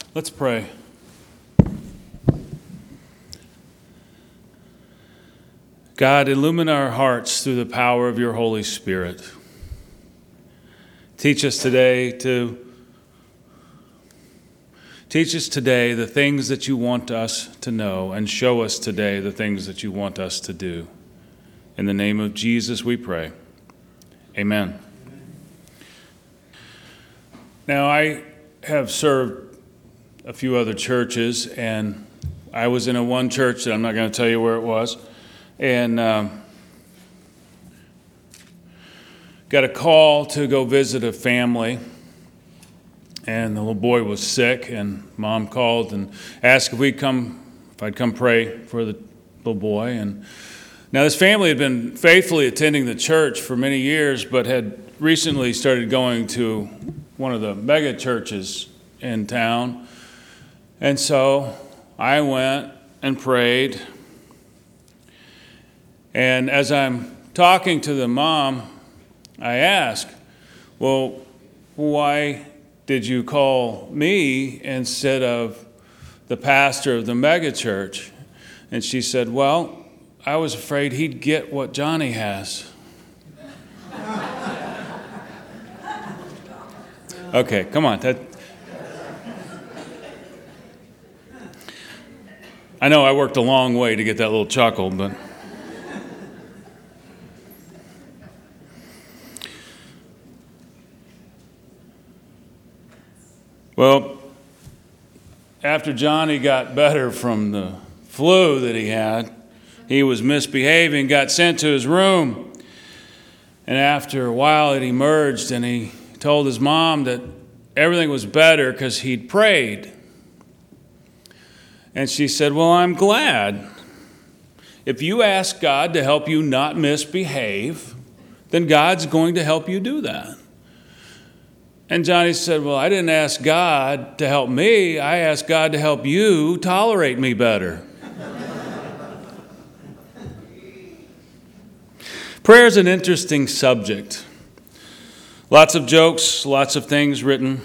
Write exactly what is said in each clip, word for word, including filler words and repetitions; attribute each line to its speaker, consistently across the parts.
Speaker 1: Let's pray. God, illumine our hearts through the power of your Holy Spirit. Teach us today to teach us today the things that you want us to know, and show us today the things that you want us to do. In the name of Jesus we pray. Amen. Now, I have served a few other churches, and I was in a one church that I'm not going to tell you where it was, and um, got a call to go visit a family, and the little boy was sick, and Mom called and asked if we'd come, if I'd come pray for the little boy. And now this family had been faithfully attending the church for many years, but had recently started going to one of the mega churches in town. And so I went and prayed. And as I'm talking to the mom, I ask, well, why did you call me instead of the pastor of the mega church? And she said, well, I was afraid he'd get what Johnny has. Okay, come on. That, I know I worked a long way to get that little chuckle, but well, after Johnny got better from the flu that he had, he was misbehaving, got sent to his room. And after a while, it emerged, and he told his mom that everything was better because he'd prayed. And she said, well, I'm glad. If you ask God to help you not misbehave, then God's going to help you do that. And Johnny said, well, I didn't ask God to help me. I asked God to help you tolerate me better. Prayer is an interesting subject. Lots of jokes, lots of things written.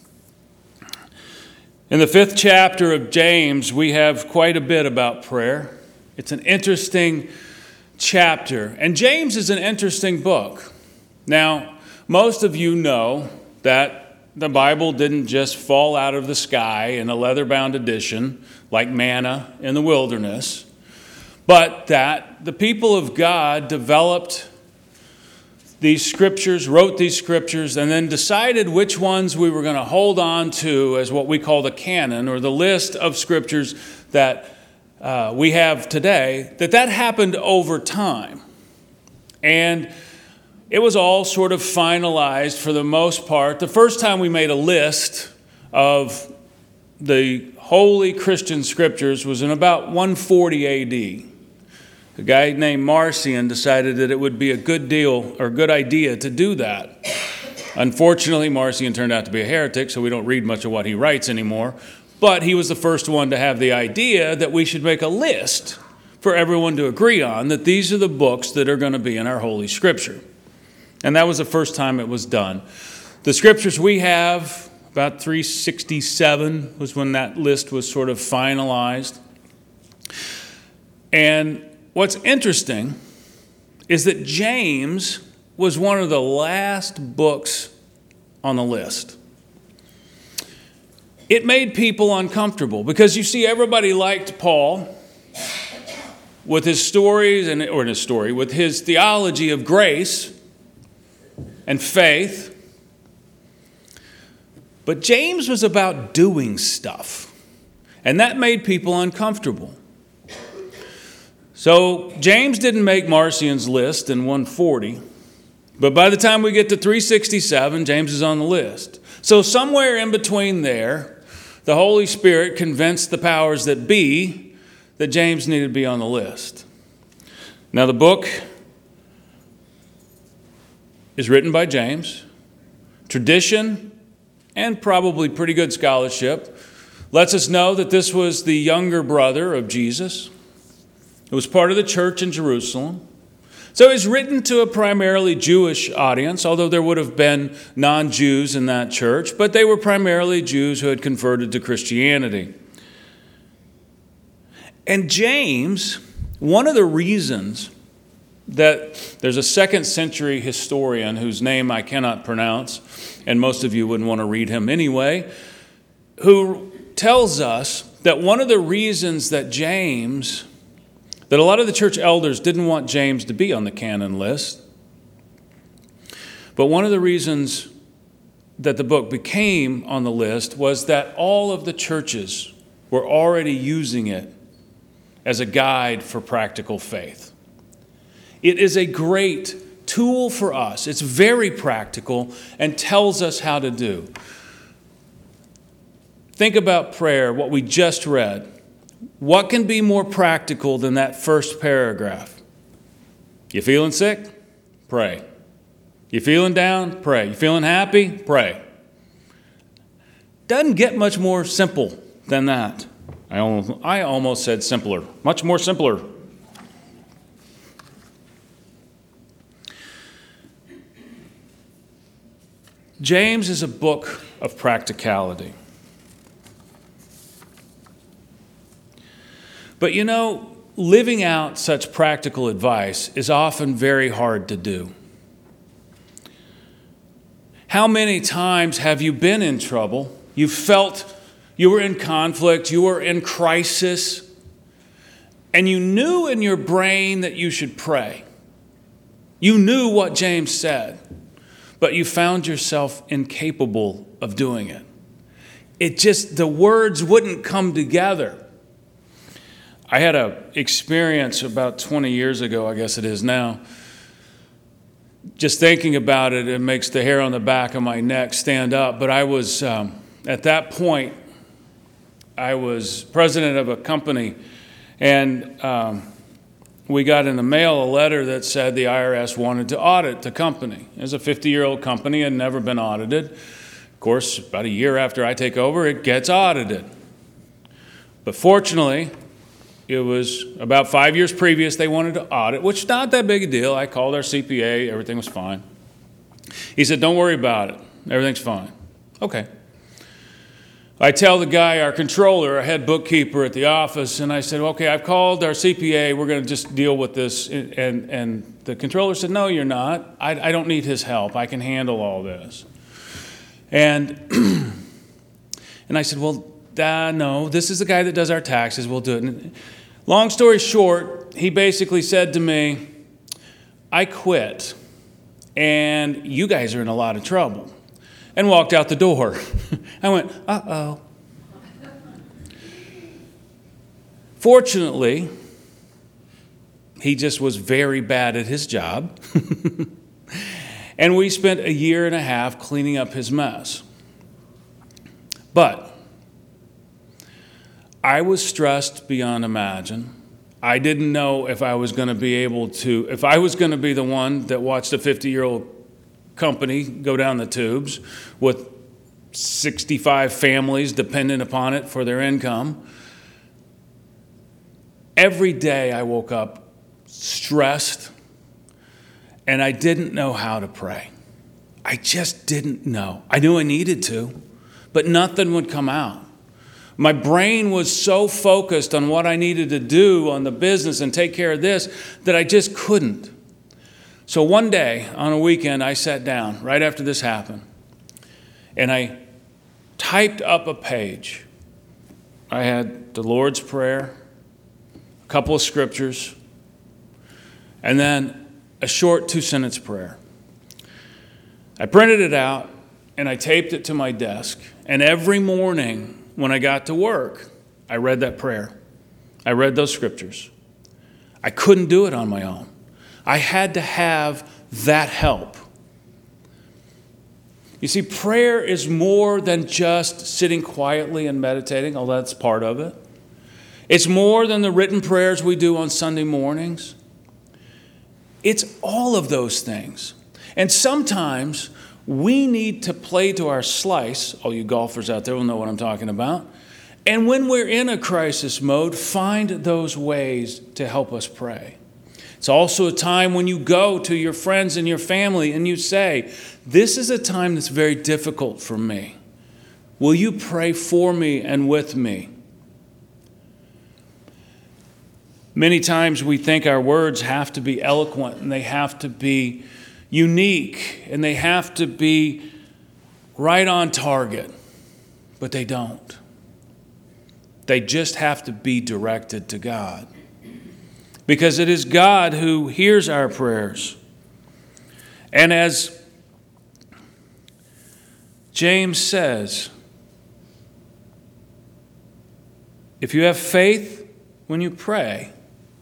Speaker 1: In the fifth chapter of James, we have quite a bit about prayer. It's an interesting chapter. And James is an interesting book. Now, most of you know that the Bible didn't just fall out of the sky in a leather-bound edition like manna in the wilderness, but that the people of God developed these scriptures, wrote these scriptures, and then decided which ones we were going to hold on to as what we call the canon, or the list of scriptures that uh, we have today, that that happened over time. And it was all sort of finalized for the most part. The first time we made a list of the holy Christian scriptures was in about one forty A D. A guy named Marcion decided that it would be a good deal or good idea to do that. Unfortunately, Marcion turned out to be a heretic, so we don't read much of what he writes anymore. But he was the first one to have the idea that we should make a list for everyone to agree on, that these are the books that are going to be in our Holy Scripture. And that was the first time it was done. The scriptures we have, about three sixty-seven was when that list was sort of finalized. And what's interesting is that James was one of the last books on the list. It made people uncomfortable because, you see, everybody liked Paul with his stories, and or his story, with his theology of grace and faith. But James was about doing stuff, and that made people uncomfortable. So James didn't make Marcion's list in one forty, but by the time we get to three sixty-seven, James is on the list. So somewhere in between there, the Holy Spirit convinced the powers that be that James needed to be on the list. Now the book is written by James. Tradition, and probably pretty good scholarship, lets us know that this was the younger brother of Jesus. It was part of the church in Jerusalem. So it's written to a primarily Jewish audience, although there would have been non-Jews in that church, but they were primarily Jews who had converted to Christianity. And James, one of the reasons that there's a second century historian whose name I cannot pronounce, and most of you wouldn't want to read him anyway, who tells us that one of the reasons that James, that a lot of the church elders didn't want James to be on the canon list, but one of the reasons that the book became on the list was that all of the churches were already using it as a guide for practical faith. It is a great tool for us. It's very practical and tells us how to do. Think about prayer, what we just read. What can be more practical than that first paragraph? You feeling sick? Pray. You feeling down? Pray. You feeling happy? Pray. Doesn't get much more simple than that. I almost, I almost said simpler. Much more simpler. James is a book of practicality. But you know, living out such practical advice is often very hard to do. How many times have you been in trouble? You felt you were in conflict, you were in crisis, and you knew in your brain that you should pray. You knew what James said, but you found yourself incapable of doing it. It just, the words wouldn't come together. I had an experience about twenty years ago, I guess it is now. Just thinking about it, it makes the hair on the back of my neck stand up. But I was, um, at that point, I was president of a company, and um, we got in the mail a letter that said the I R S wanted to audit the company. It was a fifty-year-old company, had never been audited. Of course, about a year after I take over, it gets audited. But fortunately, it was about five years previous they wanted to audit, which is not that big a deal. I called our C P A. Everything was fine. He said, don't worry about it. Everything's fine. Okay. I tell the guy, our controller, our head bookkeeper at the office, and I said, okay, I've called our C P A. We're going to just deal with this. And, and the controller said, no, you're not. I, I don't need his help. I can handle all this. And, and I said, well, uh, no, this is the guy that does our taxes. We'll do it. And long story short, he basically said to me, I quit, and you guys are in a lot of trouble, and walked out the door. I went, uh-oh. Fortunately, he just was very bad at his job, and we spent a year and a half cleaning up his mess. But I was stressed beyond imagine. I didn't know if I was going to be able to, if I was going to be the one that watched a fifty-year-old company go down the tubes with sixty-five families dependent upon it for their income. Every day I woke up stressed, and I didn't know how to pray. I just didn't know. I knew I needed to, but nothing would come out. My brain was so focused on what I needed to do on the business and take care of this that I just couldn't. So one day on a weekend, I sat down right after this happened, and I typed up a page. I had the Lord's Prayer, a couple of scriptures, and then a short two-sentence prayer. I printed it out, and I taped it to my desk, and every morning when I got to work, I read that prayer. I read those scriptures. I couldn't do it on my own. I had to have that help. You see, prayer is more than just sitting quietly and meditating, although that's part of it. It's more than the written prayers we do on Sunday mornings. It's all of those things. And sometimes we need to play to our slice. All you golfers out there will know what I'm talking about. And when we're in a crisis mode, find those ways to help us pray. It's also a time when you go to your friends and your family and you say, this is a time that's very difficult for me. Will you pray for me and with me? Many times we think our words have to be eloquent and they have to be unique and they have to be right on target, but they don't. They just have to be directed to God, because it is God who hears our prayers. And as James says, if you have faith when you pray,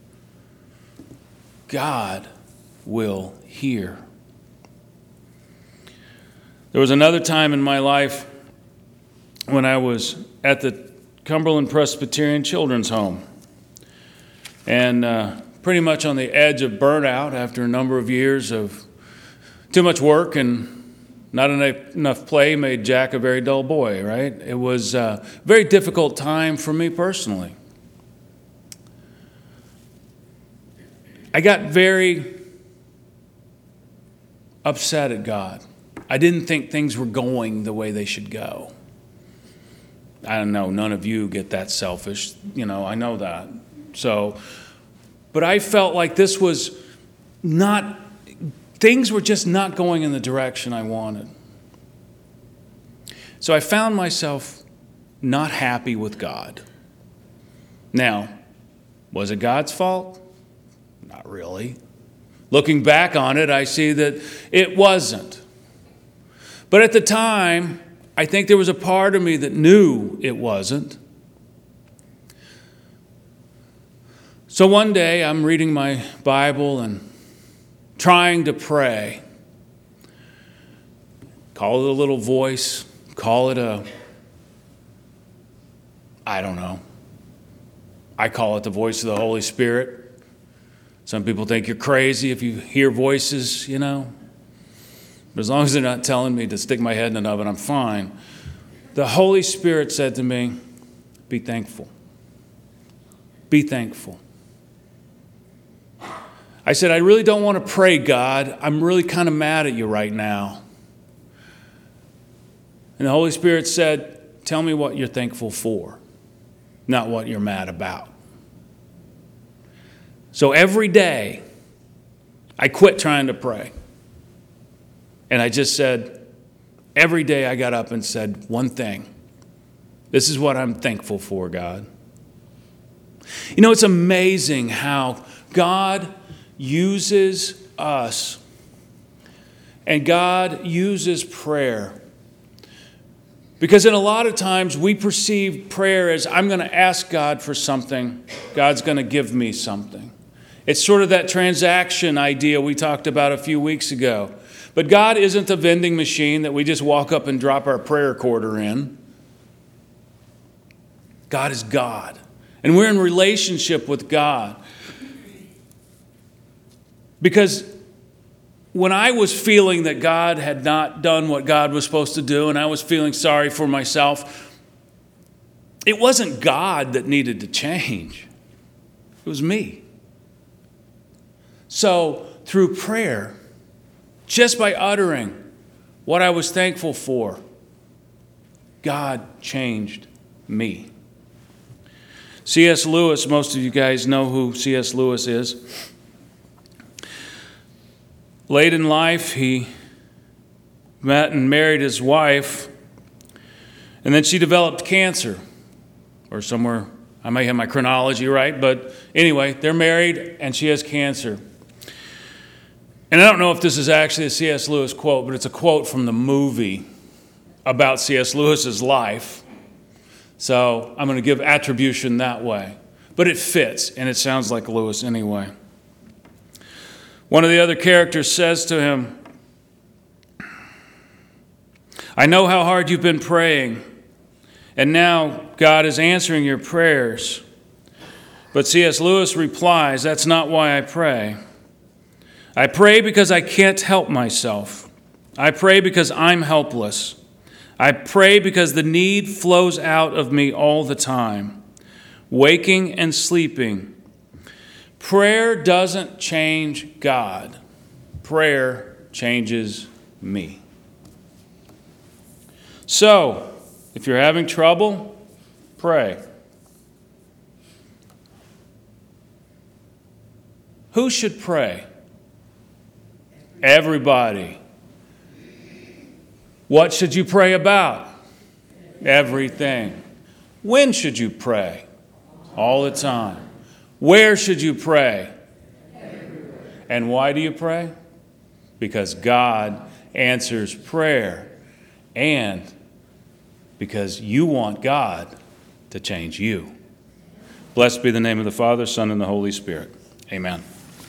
Speaker 1: God will hear. There was another time in my life when I was at the Cumberland Presbyterian Children's Home, and uh, pretty much on the edge of burnout after a number of years of too much work and not enough, enough play made Jack a very dull boy, right? It was a very difficult time for me personally. I got very upset at God. I didn't think things were going the way they should go. I don't know, none of you get that selfish, you know, I know that. So, but I felt like this was not, things were just not going in the direction I wanted. So I found myself not happy with God. Now, was it God's fault? Not really. Looking back on it, I see that it wasn't. But at the time, I think there was a part of me that knew it wasn't. So one day, I'm reading my Bible and trying to pray. Call it a little voice, call it a, I don't know. I call it the voice of the Holy Spirit. Some people think you're crazy if you hear voices, you know. But as long as they're not telling me to stick my head in an oven, I'm fine. The Holy Spirit said to me, be thankful. Be thankful. I said, I really don't want to pray, God. I'm really kind of mad at you right now. And the Holy Spirit said, tell me what you're thankful for, not what you're mad about. So every day, I quit trying to pray. And I just said, every day I got up and said one thing. This is what I'm thankful for, God. You know, it's amazing how God uses us and God uses prayer. Because in a lot of times we perceive prayer as, I'm going to ask God for something, God's going to give me something. It's sort of that transaction idea we talked about a few weeks ago. But God isn't a vending machine that we just walk up and drop our prayer quarter in. God is God. And we're in relationship with God. Because when I was feeling that God had not done what God was supposed to do, and I was feeling sorry for myself, it wasn't God that needed to change. It was me. So through prayer, just by uttering what I was thankful for, God changed me. C S Lewis, most of you guys know who C S Lewis is. Late in life, he met and married his wife, and then she developed cancer, or somewhere, I may have my chronology right, but anyway, they're married and she has cancer. And I don't know if this is actually a C S Lewis quote, but it's a quote from the movie about C S Lewis's life. So I'm going to give attribution that way. But it fits, and it sounds like Lewis anyway. One of the other characters says to him, I know how hard you've been praying, and now God is answering your prayers. But C S Lewis replies, that's not why I pray. I pray because I can't help myself. I pray because I'm helpless. I pray because the need flows out of me all the time, waking and sleeping. Prayer doesn't change God. Prayer changes me. So, if you're having trouble, pray. Who should pray? Everybody. What should you pray about? Everything. When should you pray? All the time. Where should you pray? Everywhere. And why do you pray? Because God answers prayer, and because you want God to change you. Blessed be the name of the Father, Son, and the Holy Spirit. Amen.